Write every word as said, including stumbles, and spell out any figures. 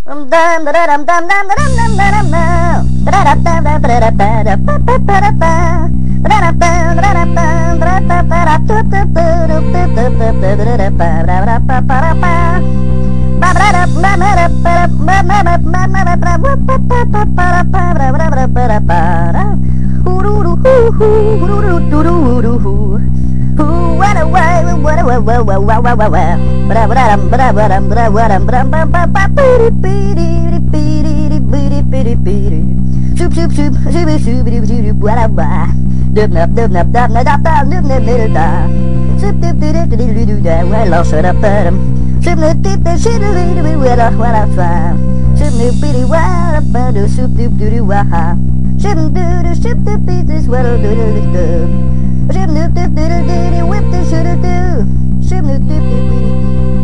Dum dum da dum dum dum da dum dum da dum dum. Da da da da da da da da ba ba ba da ba. Da da da da da da da da da da da da da da da da da da da ba da da ba ba da ba. Ba ba da ba ba da ba ba ba ba ba ba ba ba ba ba ba ba da ba da ba da ba da ba da. Hoo doo doo hoo hoo doo doo doo doo doo hoo. Hoo what a way what a way wow wow wow wow wow. Ba ba da ba da ba da ba da ba da ba ba ba ba ba beady beady beady beady beady. Shoop shoop shoop shoop shoop shoop shoop what a ba. Dub nub dub nub dub nub dub dub dub nub nub dub. Shoop dub dub dub dub dub dub dub. Well, I'll shut up bottom. Shoop nub dip dip shoop dub dub dub what a what a fun. Shoop nub beady what a fun. Shoop dub dub dub waha. Shoop dub dub shoop dub dub dub what a dub dub dub. Shoop dub dub dub dub whip dub shoop dub dub. Shoop dub dub dub dub.